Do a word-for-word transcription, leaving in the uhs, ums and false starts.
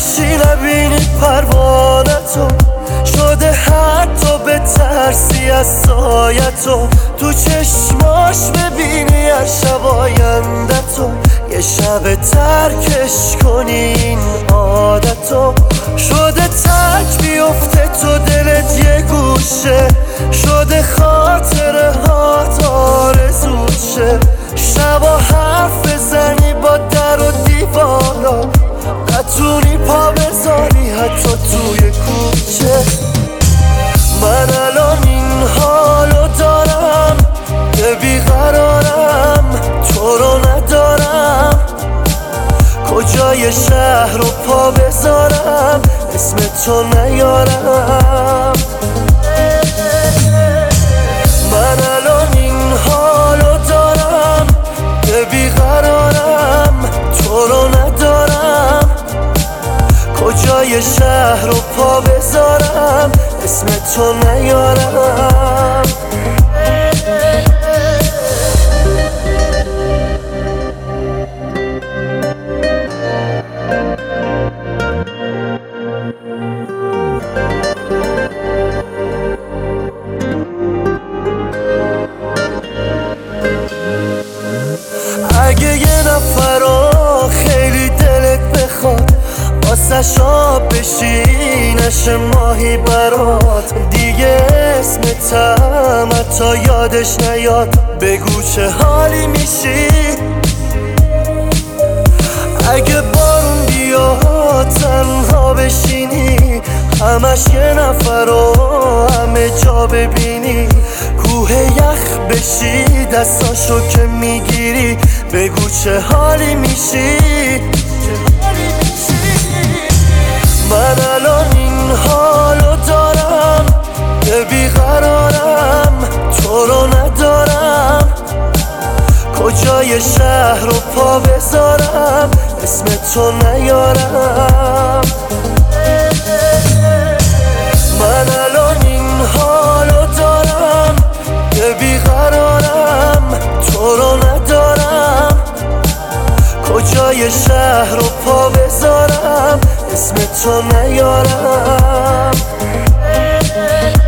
میشی نبینی پروانتو، شده حتی به ترسی از سایتو، تو چشماش ببینی هر شب آیندتو، یه شب ترکش کنی این عادتو. شده ترک بیفته تو دلت یه گوشه، شده خاطره هات آرزوشه، شبا حرف بزنی با در و دیوارا، نتونی پا بذاری حتی توی کوچه. من الان این حالو دارم که بیقرارم، تو رو ندارم، کجای شهر رو پا بذارم اسم تو نیارم. من الان این حالو دارم که بیقرارم، تو رو ندارم، کجای شهر رو پا بذارم اسم تو نیارم. اگه یه نفر رو خیلی دلت بخواد، واسه شاب بشی نشه ماهی برات، دیگه اسمتم حتی یادش نیاد، بگو چه حالی میشی. اگه بارون بیاد تنها بشینی، همش یه نفر رو همه جا ببینی، کوه یخ بشی دستاشو که میگیری، بگو چه حالی میشی. من الان این حالو دارم که بیقرارم، تو رو ندارم، کجای شهر رو پا بذارم اسم تو نیارم. من الان این حالو دارم که بیقرارم، تو رو ندارم، کجای شهر رو پا بذارم اسم تو نیارم.